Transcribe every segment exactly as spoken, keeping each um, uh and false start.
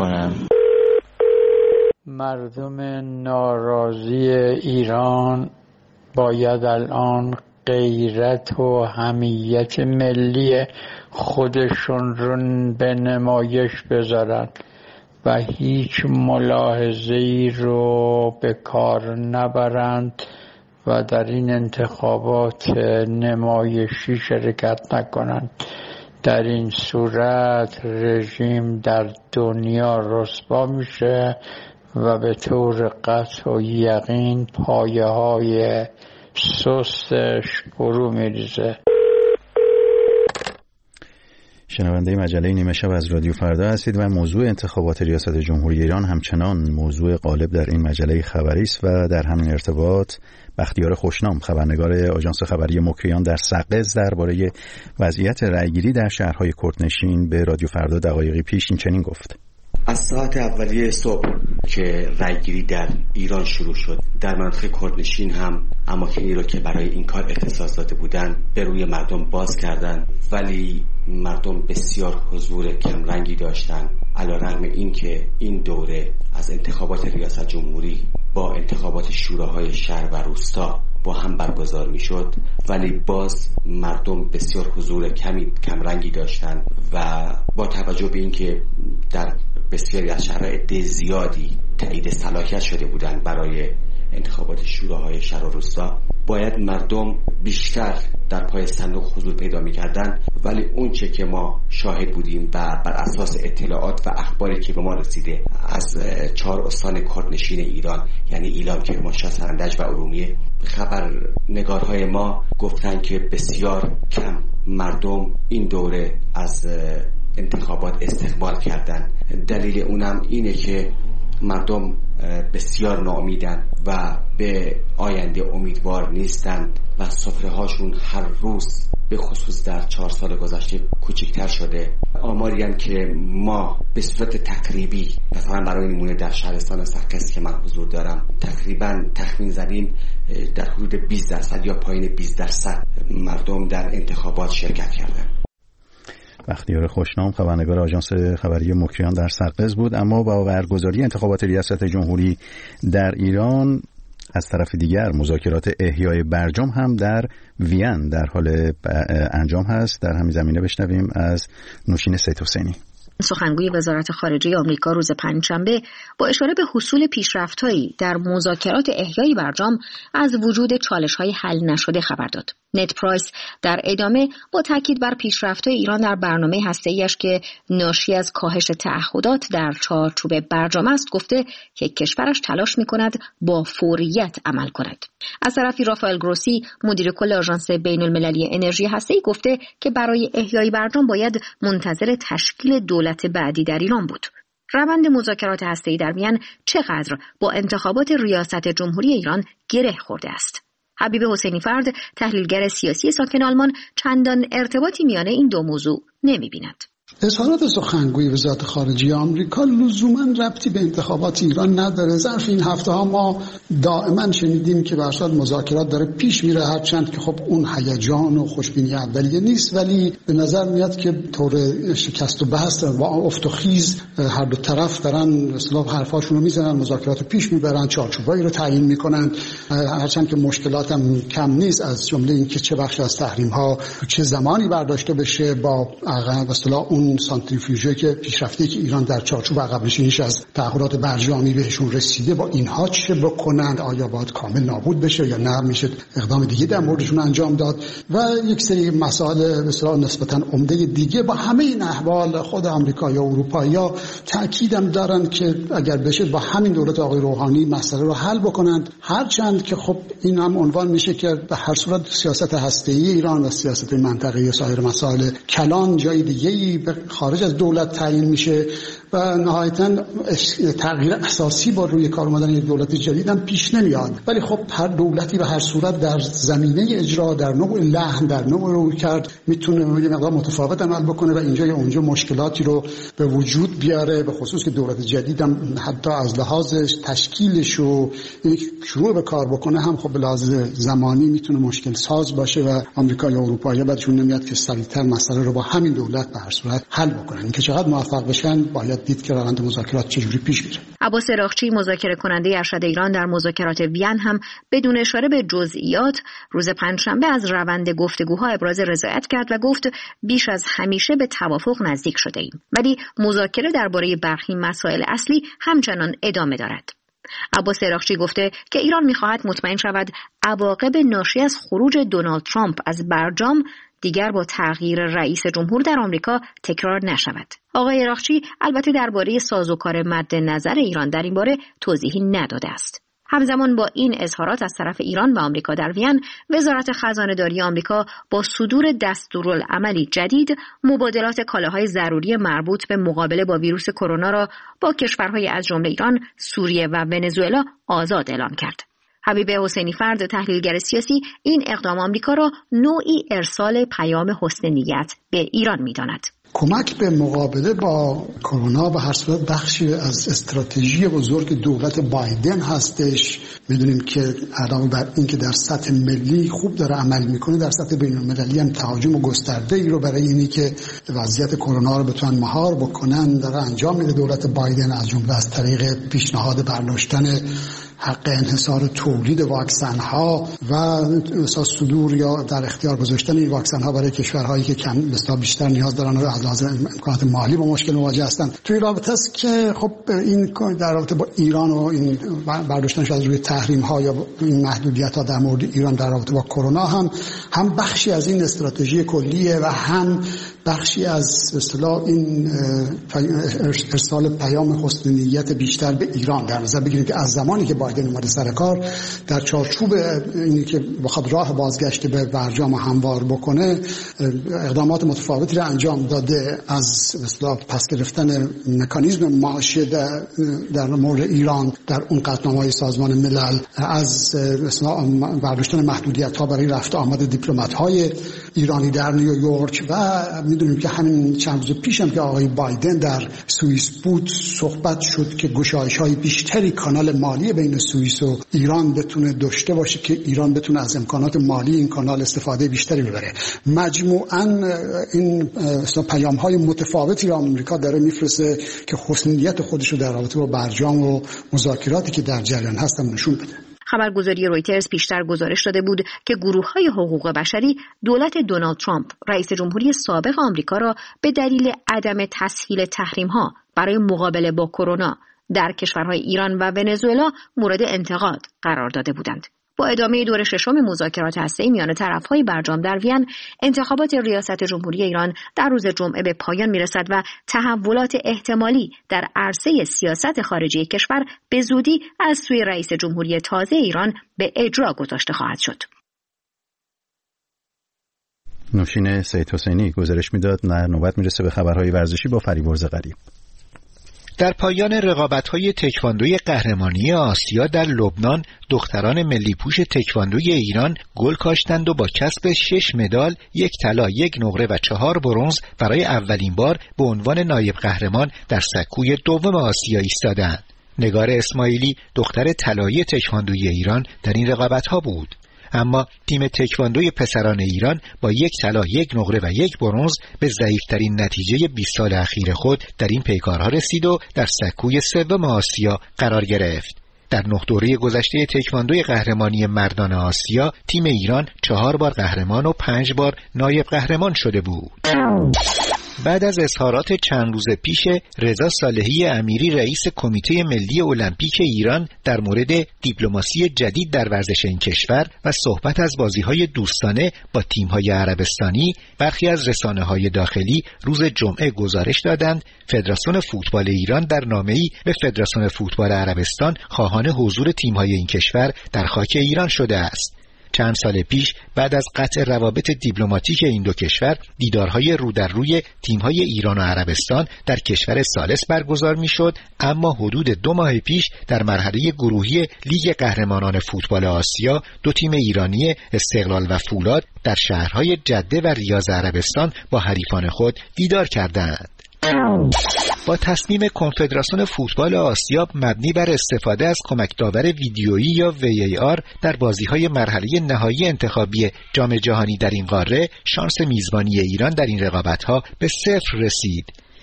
میکنم. مردم ناراضی ایران باید الان غیرت و حمیت ملی خودشون رو به نمایش بذارن و هیچ ملاحظه‌ای رو به کار نبرند و در این انتخابات نمایشی شرکت نکنند. در این صورت رژیم در دنیا رسوا میشه و به طور قطع و یقین پایه های سستش فرو میریزه. شنونده مجله نیمه شب از رادیو فردا هستید و موضوع انتخابات ریاست جمهوری ایران همچنان موضوع غالب در این مجله خبری است و در همین ارتباط بختیار خوشنام خبرنگار آژانس خبری مکریان در سقز درباره وضعیت رأیگیری در شهرهای کردنشین به رادیو فردا دقایقی پیش این چنین گفت: از ساعت اولیه صبح که رأیگیری در ایران شروع شد، در منطقه کردنشین هم اماکنی رو که برای این کار اختصاص داده بودن به روی مردم باز کردن، ولی مردم بسیار حضور کمرنگی داشتن. علیرغم این که این دوره از انتخابات ریاست جمهوری با انتخابات شوراهای شهر و روستا با هم برگزار می شد، ولی باز مردم بسیار حضور کمی کمرنگی داشتن و با توجه به این که در بسیاری از شهرها عده زیادی تایید صلاحیت شده بودند برای انتخابات شوراهای شهر و روستا، باید مردم بیشتر در پای صندوق حضور پیدا می‌کردند. ولی اون چه که ما شاهد بودیم و بر اساس اطلاعات و اخباری که به ما رسیده از چهار استان کردنشین ایران، یعنی ایلام، کرمانشاه، سرندج و ارومیه، خبرنگارهای ما گفتن که بسیار کم مردم این دوره از انتخابات استقبال کردن. دلیل اونم اینه که مردم بسیار ناامیدن و به آینده امیدوار نیستند و سفره هاشون هر روز به خصوص در چهار سال گذشته کوچکتر شده. آماری هم که ما به صورت تقریبی مثلا برای نمونه در شهرستان سرکس که من حضور دارم تقریبا تخمین زدیم در حدود بیست درصد یا پایین بیست درصد مردم در انتخابات شرکت کردن. بختیار خوشنام خبرنگار آژانس خبری مکریان در سقز بود. اما با برگزاری انتخابات ریاست جمهوری در ایران، از طرف دیگر مذاکرات احیای برجام هم در وین در حال انجام هست. در همین زمینه بشنویم از نوشین سید حسینی. سخنگوی وزارت خارجه آمریکا روز پنجشنبه با اشاره به حصول پیشرفت‌هایی در مذاکرات احیای برجام از وجود چالش‌های حل نشده خبر داد. نت پرایس در ادامه با تاکید بر پیشرفت‌های ایران در برنامه هسته‌ایش که ناشی از کاهش تعهدات در چارچوب برجام است گفته که کشورش تلاش می‌کند با فوریت عمل کند. از طرفی رافائل گروسی مدیر کل آژانس بین‌المللی انرژی هسته‌ای گفته که برای احیای برجام باید منتظر تشکیل دولت بعدی در ایران بود. روند مذاکرات هسته‌ای در وین چقدر با انتخابات ریاست جمهوری ایران گره خورده است؟ حبیب حسینی فرد، تحلیلگر سیاسی ساکن آلمان، چندان ارتباطی میان این دو موضوع نمی‌بیند. اظهارات سخنگوی وزارت خارجه آمریکا لزوما ربطی به انتخابات ایران نداره. ظرف این هفته ها ما دائما شنیدیم که به هر حال مذاکرات داره پیش میره، هرچند که خب اون هیجان و خوشبینی اولیه نیست، ولی به نظر میاد که طور شکست و بحث و افت و خیز هر دو طرف دارن اصطلاح حرفاشون رو میزنن، مذاکرات پیش میبرن، چارچوبایی رو تعیین میکنن، هرچند که مشکلات هم کم نیست، از جمله اینکه چه بخش از تحریم ها چه زمانی برداشته بشه با به اصطلاح اون سانتریفیوژی که پیشرفته که ایران در چارچوب عقب نشینیش از تعهدات برجامی بهشون رسیده با اینها چه بکنند، آیا باید کامل نابود بشه یا نه میشه اقدام دیگه در موردشون انجام داد و یک سری مسائل به اصطلاح نسبتا عمده دیگه. با همه این احوال خود آمریکا یا اروپا یا تاکیدم دارن که اگر بشه با همین دولت آقای روحانی مسئله رو حل بکنند، هرچند که خب این هم عنوان میشه که به هر صورت سیاست هسته‌ای ایران و سیاست منطقه‌ای و سایر مسائل کلان جای دیگه‌ای خارج از دولت تعیین میشه و نهایتاً تغییر اساسی با روی کار اومدن یک دولت جدید هم پیش نمیاد. ولی خب هر دولتی به هر صورت در زمینه اجرا، در نوع لحن، در نوع روی کرد میتونه یه مقدار متفاوت عمل بکنه و اینجا یا اونجا مشکلاتی رو به وجود بیاره، به خصوص که دولت جدید هم حتی از لحاظ تشکیلش و شروع به کار بکنه هم خب به لحاظ زمانی میتونه مشکل ساز باشه و آمریکا یا اروپا یا بعدشون نمیاد که سریعتر مسئله رو با همین دولت به هر صورت حل بکنن. اینکه چقدر موفق بشن باید باید دید که روند مذاکرات چجوری پیش میره. عباس اراغچی، مذاکره کننده ارشد ایران در مذاکرات وین، هم بدون اشاره به جزئیات روز پنجشنبه از روند گفتگوها ابراز رضایت کرد و گفت بیش از همیشه به توافق نزدیک شده ایم، ولی مذاکره درباره برخی مسائل اصلی همچنان ادامه دارد. عباس اراغچی گفته که ایران می‌خواهد مطمئن شود عواقب ناشی از خروج دونالد ترامپ از برجام دیگر با تغییر رئیس جمهور در آمریکا تکرار نشود. آقای اراغچی البته درباره سازوکار مد نظر ایران در این باره توضیحی نداده است. همزمان با این اظهارات از طرف ایران و آمریکا در وین، وزارت خزانه‌داری آمریکا با صدور دستورالعملی جدید مبادلات کالاهای ضروری مربوط به مقابله با ویروس کرونا را با کشورهای از جمله ایران، سوریه و ونزوئلا آزاد اعلام کرد. حبیب حسینی فرد، تحلیلگر سیاسی، این اقدام آمریکا را نوعی ارسال پیام حسن نیت به ایران می‌داند. کمک به مقابله با کرونا به هر صورت بخشی از استراتژی بزرگ دولت بایدن هستش. میدونیم که علاوه بر این که در سطح ملی خوب داره عمل میکنه، در سطح بین‌المللی هم تهاجم گسترده ای رو برای اینی که وضعیت کرونا رو بتونن مهار بکنن داره انجام میده دولت بایدن، از جمله از طریق پیشنهاد برداشتن حق انحصار تولید واکسن ها و اساس صدور یا در اختیار گذاشتن این واکسن ها برای کشورهایی که کم بسیار بیشتر نیاز دارن و از لحاظ امکانات مالی با مشکل مواجه هستند. توی رابطه است که خب این در رابطه با ایران و این برداشتنش از روی تحریم ها یا این محدودیت ها در مورد ایران در رابطه با کرونا هم هم بخشی از این استراتژی کلیه و هم بخشی از اصطلاح این ارسال پیام حسن نیت بیشتر به ایران. در نظر بگیرید که از زمانی که بایدن اومده سر کار در چارچوب اینی که بخواد راه بازگشت به برجام هموار بکنه اقدامات متفاوتی را انجام داده، از اصطلاح پس گرفتن مکانیزم معاشه در, در مورد ایران در اون قطعنامه‌های سازمان ملل، از اصطلاح برداشتن محدودیت ها برای رفت آمد دیپلمات های ایرانی در نیویورک و میدونیم که همین چند روز پیش هم که آقای بایدن در سوئیس بود صحبت شد که گشایش‌های بیشتری کانال مالی بین سوئیس و ایران بتونه داشته باشه که ایران بتونه از امکانات مالی این کانال استفاده بیشتری ببره. مجموعاً این پیام‌های متفاوتی را آمریکا داره میفرسته که حسن نیت خودش رو در رابطه با برجام و مذاکراتی که در جریان هستن نشون بده. خبرگزاری رویترز پیشتر گزارش داده بود که گروه‌های حقوق بشری دولت دونالد ترامپ، رئیس جمهوری سابق آمریکا، را به دلیل عدم تسهیل تحریم‌ها برای مقابله با کرونا در کشورهای ایران و ونزوئلا مورد انتقاد قرار داده بودند. با ادامه دور ششم مذاکرات هسته‌ای میان طرف‌های برجام در وین، انتخابات ریاست جمهوری ایران در روز جمعه به پایان میرسد و تحولات احتمالی در عرصه سیاست خارجی کشور به زودی از سوی رئیس جمهوری تازه ایران به اجرا گذاشته خواهد شد. نوشین سید حسینی گزارش میداد. نه نوبت میرسه به خبرهای ورزشی با فریبرز غریب. در پایان رقابت‌های تکواندوی قهرمانی آسیا در لبنان، دختران ملی پوش تکواندوی ایران گل کاشتند و با کسب شش مدال، یک طلا، یک نقره و چهار برنز برای اولین بار به عنوان نایب قهرمان در سکوی دوم آسیا ایستادند. نگار اسماعیلی دختر طلایی تکواندوی ایران در این رقابت‌ها بود. اما تیم تکواندوی پسران ایران با یک طلا، یک نقره و یک برنز به ضعیف‌ترین نتیجه بیست سال اخیر خود در این پیکارها رسید و در سکوی سوم آسیا قرار گرفت. در نه دوره گذشته تکواندوی قهرمانی مردان آسیا، تیم ایران چهار بار قهرمان و پنج بار نایب قهرمان شده بود. بعد از اظهارات چند روز پیش رضا صالحی امیری رئیس کمیته ملی المپیک ایران در مورد دیپلماسی جدید در ورزش این کشور و صحبت از بازی‌های دوستانه با تیم‌های عربستانی، برخی از رسانه‌های داخلی روز جمعه گزارش دادند فدراسیون فوتبال ایران در نامه‌ای به فدراسیون فوتبال عربستان خواهان حضور تیم‌های این کشور در خاک ایران شده است. چند سال پیش بعد از قطع روابط دیپلماتیک این دو کشور، دیدارهای رو در روی تیم‌های ایران و عربستان در کشور ثالث برگزار می‌شد، اما حدود دو ماه پیش در مرحله گروهی لیگ قهرمانان فوتبال آسیا دو تیم ایرانی استقلال و فولاد در شهرهای جده و ریاض عربستان با حریفان خود دیدار کردند. با تصمیم کنفدراسیون فوتبال آسیا مبنی بر استفاده از کمک داور ویدیویی یا وی ای آر در بازی‌های مرحله نهایی انتخابی جام جهانی در این قاره، شانس میزبانی ایران در این رقابت‌ها به صفر رسید.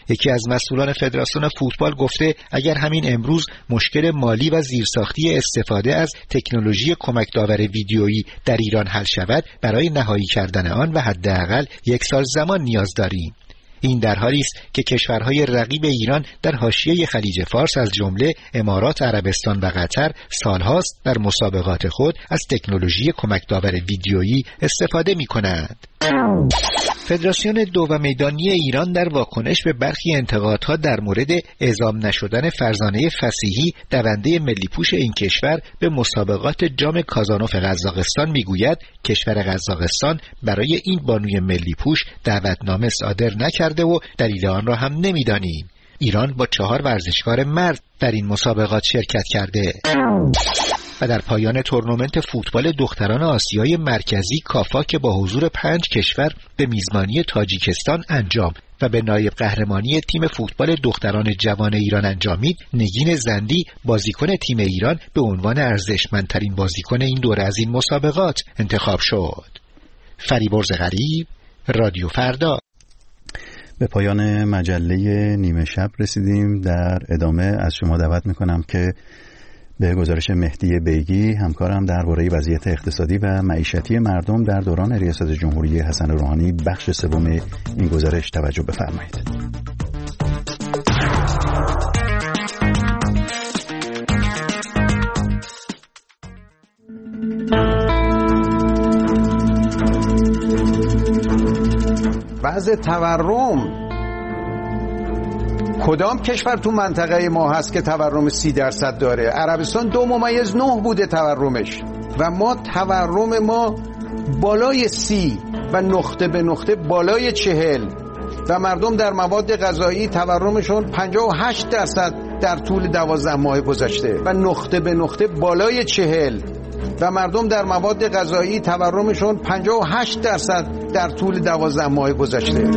یکی از مسئولان فدراسیون فوتبال گفته اگر همین امروز مشکل مالی و زیرساختی استفاده از تکنولوژی کمک داور ویدیویی در ایران حل شود، برای نهایی کردن آن و حداقل یک سال زمان نیاز داریم. این در حالی است که کشورهای رقیب ایران در حاشیه خلیج فارس از جمله امارات عربستان و قطر سالهاست در مسابقات خود از تکنولوژی کمک داور ویدیویی استفاده می‌کنند. فدراسیون دو و میدانی ایران در واکنش به برخی انتقادها در مورد اعزام نشدن فرزانه فصیحی دونده ملی پوش این کشور به مسابقات جام کازانوف قزاقستان میگوید کشور قزاقستان برای این بانوی ملی پوش دعوتنامه صادر نکرده و دلیل آن را هم نمیدانیم. ایران با چهار ورزشکار مرد در این مسابقات شرکت کرده. و در پایان تورنمنت فوتبال دختران آسیای مرکزی کافا که با حضور پنج کشور به میزبانی تاجیکستان انجام و به نایب قهرمانی تیم فوتبال دختران جوان ایران انجامید، نگین زندی بازیکن تیم ایران به عنوان ارزشمندترین بازیکن این دوره از این مسابقات انتخاب شد. فریبرز غریب، رادیو فردا. به پایان مجله نیمه شب رسیدیم. در ادامه از شما دعوت میکنم که به گزارش مهدی بیگی همکارم درباره وضعیت اقتصادی و معیشتی مردم در دوران ریاست جمهوری حسن روحانی بخش سوم این گزارش توجه بفرمایید. وضع تورم، کدام کشور تو منطقه ما هست که تورم سی درصد داره؟ عربستان دو ممیز نه بوده تورمش و ما تورم ما بالای سی و نقطه به نقطه بالای چهل و مردم در مواد غذایی تورمشون پنجاه و هشت درصد در طول دوازده ماه گذشته و نقطه به نقطه بالای چهل و مردم در مواد غذایی تورمشون پنجاه و هشت درصد در طول دوازده ماه گذشته.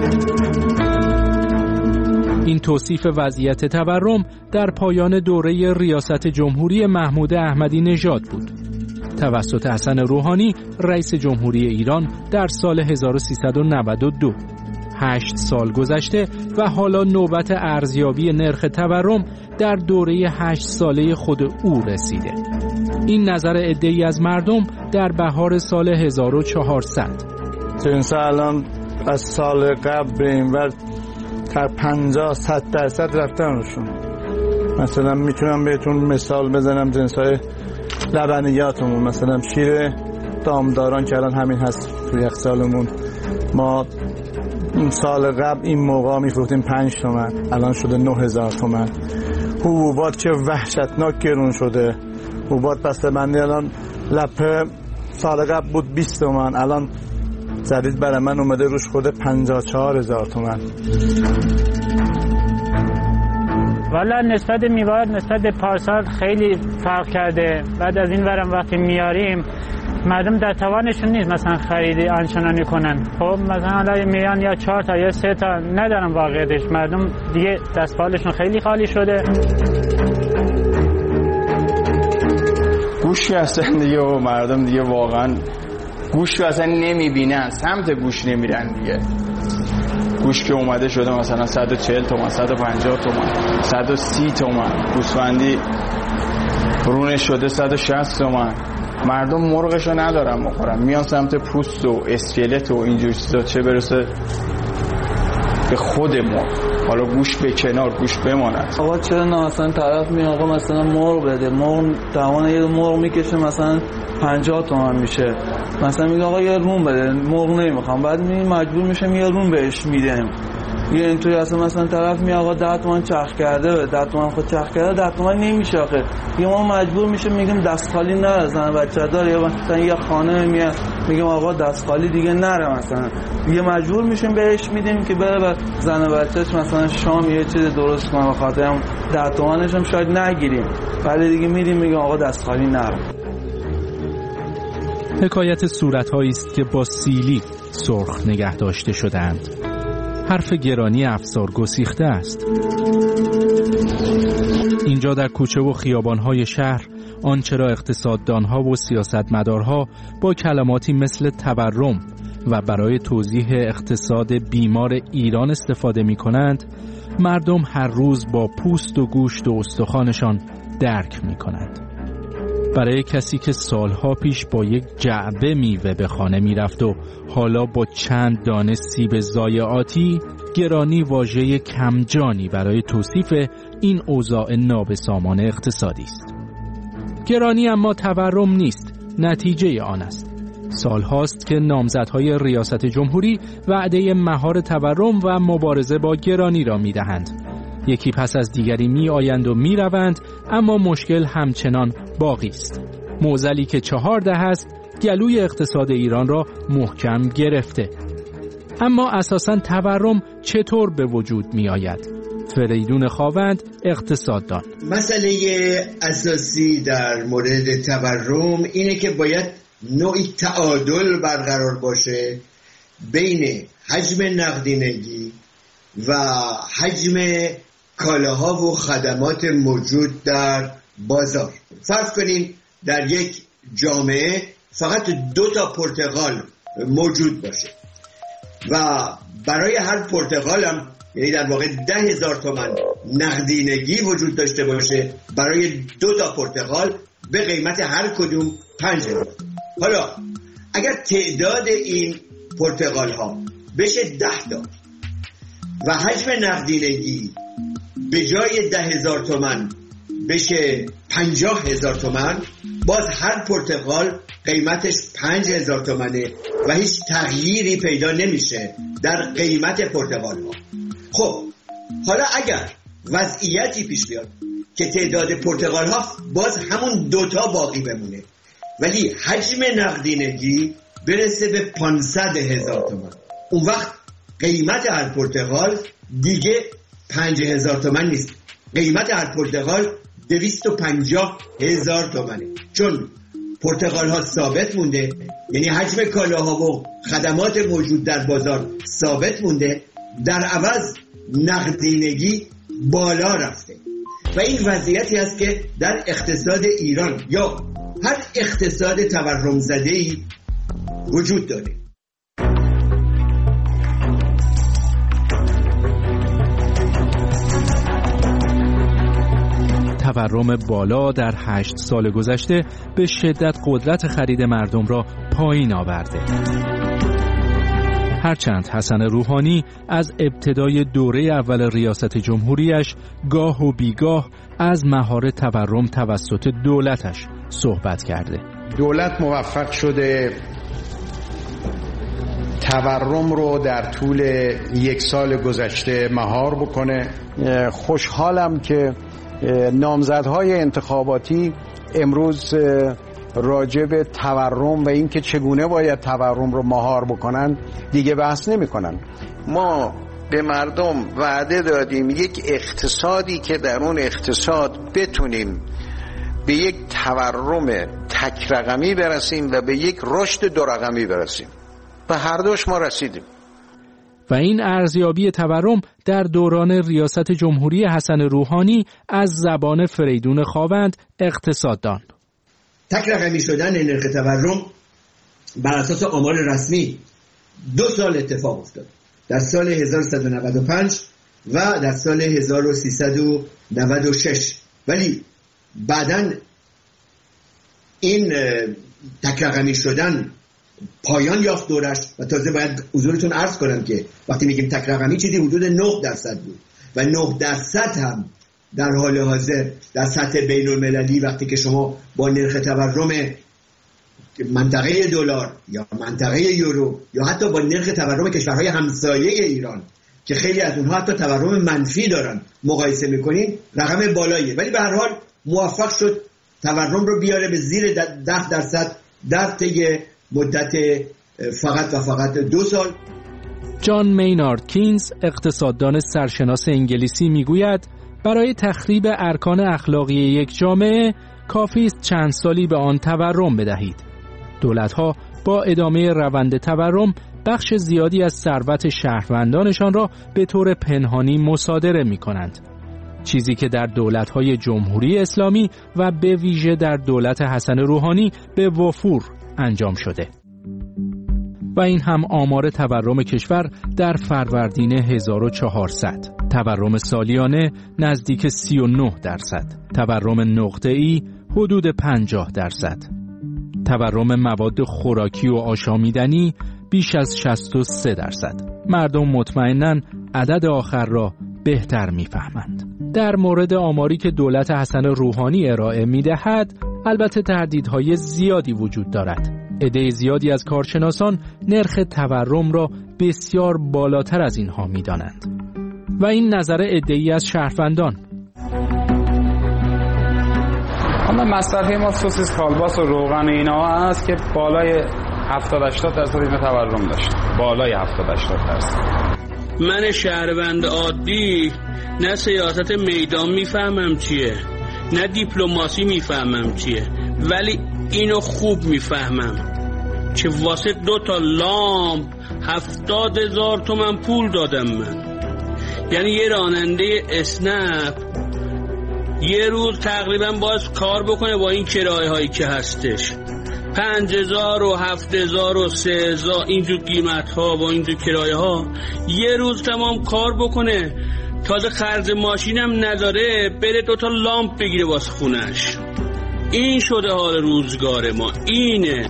این توصیف وضعیت تورم در پایان دوره ریاست جمهوری محمود احمدی نژاد بود توسط حسن روحانی رئیس جمهوری ایران در سال هزار و سیصد و نود و دو. هشت سال گذشته و حالا نوبت ارزیابی نرخ تورم در دوره هشت ساله خود او رسیده. این نظر عده‌ای از مردم در بهار سال هزار و چهارصد. جنس الان از سال قبل به این ور تا پنجاه صد درصد رفتنشون. مثلا میتونم بهتون مثال بزنم جنسای لبنیاتمون، مثلا شیر دامداران که الان همین هست توی یک سالمون، ما این سال قبل این موقع میفروختیم پنج تومن، الان شده نه هزار تومن. حبوبات که وحشتناک گرون شده، حبوبات بسته بندی الان لپه سال قبل بود بیست تومن، الان زدید برای من اومده روش خود پنجاه و چهار هزار تومن. والا نسبت میواد نسبت به پارسال خیلی فرق کرده. بعد از این ورم وقتی میاریم مردم در توانشون نیست مثلا خریدی آنچنانی کنن. خب مثلا حالا میان یا چهار تا یا سه تا ندارن، واقعیتش مردم دیگه دستپالشون خیلی خالی شده. گوش هستن دیگه و مردم دیگه واقعا گوش رو اصلا نمیبینن، سمت گوش نمیرن دیگه. گوش که اومده شده مثلا صد و چهل تومن، صد و پنجاه تومن، صد و سی تومن، گوسفندی برونش شده صد و شصت تومن. مردم مرغش رو ندارن بخورن، میان سمت پوست و اسکلت و اینجور چیزا، چه برسه به خود مرغ. حالا گوش به کنار، گوش بماند. آقا چرا نه مثلا طرف می آقا مثلا مرغ بده، مرغ توان یه مرغ میکشه مثلا پنجاه تومن میشه، مثلا میگه آقا یه رون بده، مرغ نمیخوام، بعد می مجبور میشم یه رون بهش میدم. یه اینطوری اصلا مثلا طرف می آقا ده تومن چرخ کرده، ده تومن خود چرخ کرده، ده تومن نمیشه آخه. یه ما مجبور میشه میگم دست خالی نره، زن بچه داره، یا مثلا یه خانه میاد میگم آقا دست خالی دیگه نره، مثلا یه مجبور میشیم بهش میدیم که بره به زن بچه‌ش مثلا شام یه چیز درست کنه، بخاطر هم ده تومنش هم شاید نگیریم، ولی دیگه میدیم میگم آقا دست خالی نره. حکایت صورت‌هایی است که با سیلی سرخ نگه داشته شدند. حرف گرانی افسار گسیخته است. اینجا در کوچه و خیابان‌های شهر آنچه را اقتصاددان‌ها و سیاستمدارها با کلماتی مثل تورم، و برای توضیح اقتصاد بیمار ایران استفاده می کنند، مردم هر روز با پوست و گوشت و استخوانشان درک می کنند. برای کسی که سالها پیش با یک جعبه میوه به خانه می رفت و حالا با چند دانه سیب ضایعاتی، گرانی واژه کمجانی برای توصیف این اوضاع نابسامان اقتصادی است. گرانی اما تورم نیست، نتیجه آن است. سال هاست که نامزدهای ریاست جمهوری وعده مهار تورم و مبارزه با گرانی را می دهند. یکی پس از دیگری می آیند و می روند، اما مشکل همچنان باقی است. معضلی که چهار دهه است گلوی اقتصاد ایران را محکم گرفته. اما اساساً تورم چطور به وجود می آید؟ فریدون خاوند، اقتصاددان: مسئله اساسی در مورد تورم اینه که باید نوعی تعادل برقرار باشه بین حجم نقدینگی و حجم کالاها و خدمات موجود در بازار. فرض کنین در یک جامعه فقط دو تا پرتقال موجود باشه و برای هر پرتقال هم، یعنی در واقع ده هزار تومن نقدینگی وجود داشته باشه برای دو تا پرتقال به قیمت هر کدوم پنج هزار. حالا اگر تعداد این پرتقال ها بشه ده تا و حجم نقدینگی به جای ده هزار تومن بشه پنجاه هزار تومن، باز هر پرتقال قیمتش پنج هزار تومنه و هیچ تغییری پیدا نمیشه در قیمت پرتقال ها. خب حالا اگر وضعیتی پیش بیاد که تعداد پرتقال ها باز همون دوتا باقی بمونه ولی حجم نقدینگی برسه به پانصد هزار تومن، اون وقت قیمت هر پرتقال دیگه پنج هزار تومن نیست، قیمت هر پرتقال دویست و پنجاه هزار تومنه، چون پرتقال ها ثابت مونده، یعنی حجم کالاها و خدمات موجود در بازار ثابت مونده، در عوض نقدینگی بالا رفته و این وضعیتی است که در اقتصاد ایران یا هر اقتصاد تورم زده‌ای وجود داره. تورم بالا در هشت سال گذشته به شدت قدرت خرید مردم را پایین آورده. هرچند حسن روحانی از ابتدای دوره اول ریاست جمهوریش گاه و بیگاه از مهار تورم توسط دولتش صحبت کرده. دولت موفق شده تورم رو در طول یک سال گذشته مهار بکنه. خوشحالم که نامزدهای انتخاباتی امروز راجع به تورم و اینکه چگونه باید تورم رو مهار بکنن دیگه بحث نمی کنن. ما به مردم وعده دادیم یک اقتصادی که در اون اقتصاد بتونیم به یک تورم تک رقمی برسیم و به یک رشد دو رقمی برسیم. به هر دوش ما رسیدیم. و این ارزیابی تورم در دوران ریاست جمهوری حسن روحانی از زبان فریدون خاوند، اقتصاددان: تک رقمی شدن نرخ تورم بر اساس آمار رسمی دو سال اتفاق افتاد، در سال هزار و سیصد و نود و پنج و در سال هزار و سیصد و نود و شش، ولی بعداً این تک رقمی شدن پایان یافت دورش و تازه باید حضورتون عرض کنم که وقتی میگیم تک رقمی چیزی حدود نه درصد بود و نه درصد هم در حال حاضر در سطح بین المللی وقتی که شما با نرخ تورم منطقه دلار یا منطقه یورو یا حتی با نرخ تورم کشورهای همسایه ایران که خیلی از اونها حتی تورم منفی دارن مقایسه میکنین، رقم بالاییه، ولی به هر حال موفق شد تورم رو بیاره به زیر ده درصد در طی مدت فقط و فقط دو سال. جان مینارد کینز، اقتصاددان سرشناس انگلیسی، میگوید برای تخریب ارکان اخلاقی یک جامعه کافی است چند سالی به آن تورم بدهید. دولت‌ها با ادامه روند تورم بخش زیادی از ثروت شهروندانشان را به طور پنهانی مصادره می‌کنند، چیزی که در دولت‌های جمهوری اسلامی و به ویژه در دولت حسن روحانی به وفور انجام شده. و این هم آمار تورم کشور در فروردین هزار و چهارصد. تورم سالیانه نزدیک سی و نه درصد. تورم نقطه‌ای حدود پنجاه درصد. تورم مواد خوراکی و آشامیدنی بیش از شصت و سه درصد. مردم مطمئناً عدد آخر را بهتر می‌فهمند. در مورد آماری که دولت حسن روحانی ارائه می‌دهد، البته تردیدهای زیادی وجود دارد. عده زیادی از کارشناسان نرخ تورم را بسیار بالاتر از اینها می‌دانند. و این نظر عده‌ای از شهروندان. اما مصرف ما سوسیس، کالباس و روغن اینا هست که بالای هفتاد هشتاد درصد این تورم داشت. بالای هفتاد هشتاد درصد. من شهروند عادی نه سیاست میدان میفهمم چیه، نه دیپلماسی میفهمم چیه، ولی اینو خوب میفهمم که واسه دو تا لامپ هفتاد هزار تومن پول دادم من. یعنی یه راننده اسنپ یه روز تقریبا باز کار بکنه با این کرایه هایی که هستش، پنج هزار و هفت هزار و سه هزار اینجور قیمت ها با اینجور کرایه ها، یه روز تمام کار بکنه، تازه خرج ماشینم نداره، بره دوتا لامپ بگیره واسه خونش. این شده حال روزگار ما، اینه.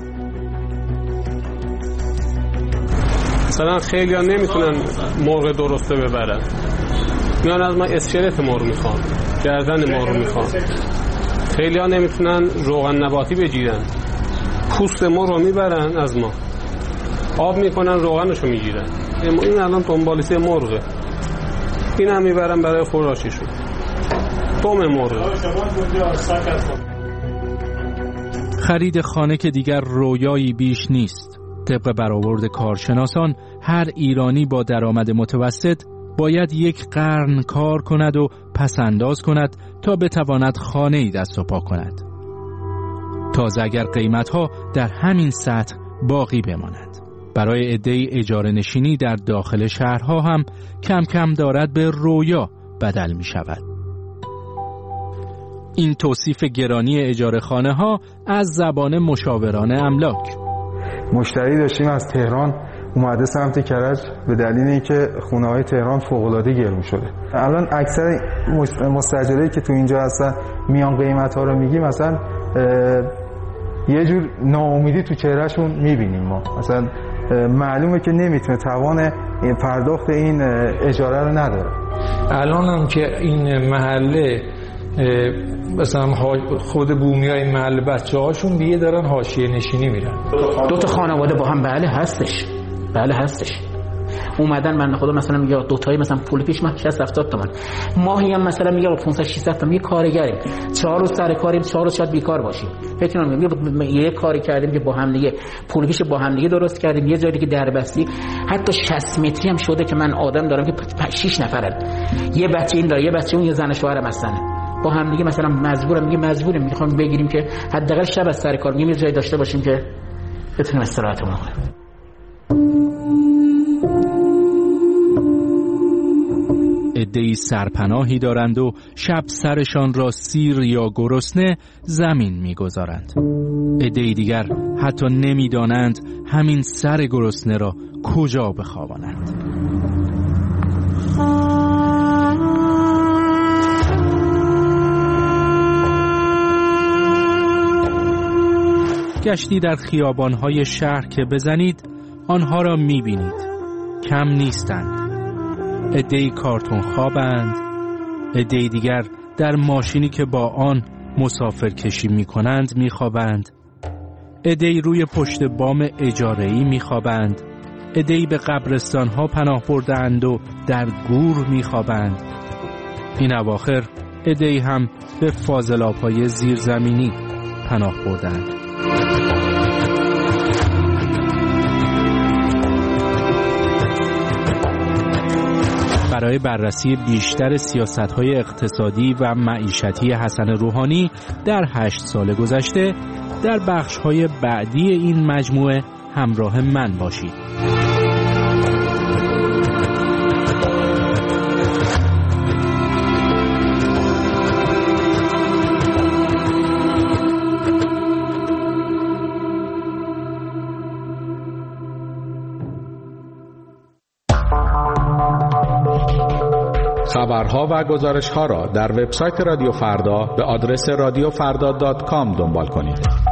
مثلا خیلی ها نمیتونن مرغ درسته ببرن، میان از ما اسکلت مرغ میخوان، گردن مرغ میخوان. خیلی ها نمیتونن روغن نباتی بگیرن، پوست مرغ رو میبرن از ما، آب میکنن روغنشو میگیرن. این الان دنبالیسه مرغه، این هم میبرن برای خوراشیشون، دم مرغ. خرید خانه که دیگر رویایی بیش نیست. طبق برآورد کارشناسان، هر ایرانی با درآمد متوسط باید یک قرن کار کند و پسنداز کند تا بتواند خانه‌ای دست و پا کند. تازه اگر قیمت‌ها در همین سطح باقی بماند. برای عده‌ای اجاره نشینی در داخل شهرها هم کم کم دارد به رویا بدل می شود. این توصیف گرانی اجاره خانه ها از زبان مشاوران املاک. مشتری داشتیم از تهران اومده سمت کرج به دلیل اینکه خونه‌های تهران فوق‌العاده گرون شده. الان اکثر مستاجرایی که تو اینجا هستن میان قیمت‌ها رو میگیم، مثلا یه جور ناامیدی تو چهرهشون میبینیم ما. مثلا معلومه که نمیتونه توان پرداخت این اجاره رو نداره. الان هم که این محله مثلا خود بومیای محله بچه هاشون دیگه دارن حاشیه نشینی میرن. دو تا خانواده با هم بله هستش، بله هستش، اومدن من خدا مثلا میگه دو تایی مثلا پول پیش من شصت هفتاد تومن، ماهی هم مثلا میگه پانصد ششصد تومن، یه کارگریم، چهار روز سر کاریم، چهار روز شاید بیکار باشیم. فکر کنم یه کاری کردیم که با هم دیگه پول پیش با هم دیگه درست کردیم، یه جایی که دربستی حتی شصت متری هم شده که من آدم دارم که شش نفرن، یه بچه این داره، یه بچه اون، یه زن شوهرم هستن، با هم دیگه مثلا مجبورم میگه مجبوریم میخوام بگیریم که حداقل شب از سر کار یه جایی داشته باشیم که بتونیم استراحتمون کنیم. عده‌ای سرپناهی دارند و شب سرشان را سیر یا گرسنه زمین میگذارند. عده‌ای دیگر حتی نمیدانند همین سر گرسنه را کجا بخوابانند. گشتی در خیابان‌های شهر که بزنید آنها را می‌بینید، کم نیستند. عده‌ای کارتون خوابند، عده‌ای دیگر در ماشینی که با آن مسافر کشی می‌کنند می‌خوابند، عده‌ای روی پشت بام اجاره‌ای می‌خوابند، عده‌ای به قبرستان‌ها پناه بردند و در گور می‌خوابند. این اواخر عده‌ای هم به فاضلاب‌های زیرزمینی پناه بردند. برای بررسی بیشتر سیاست‌های اقتصادی و معیشتی حسن روحانی در هشت سال گذشته، در بخش‌های بعدی این مجموعه همراه من باشید. خبرها و گزارش‌ها را در وبسایت رادیو فردا به آدرس رادیو فردا دات کام دنبال کنید.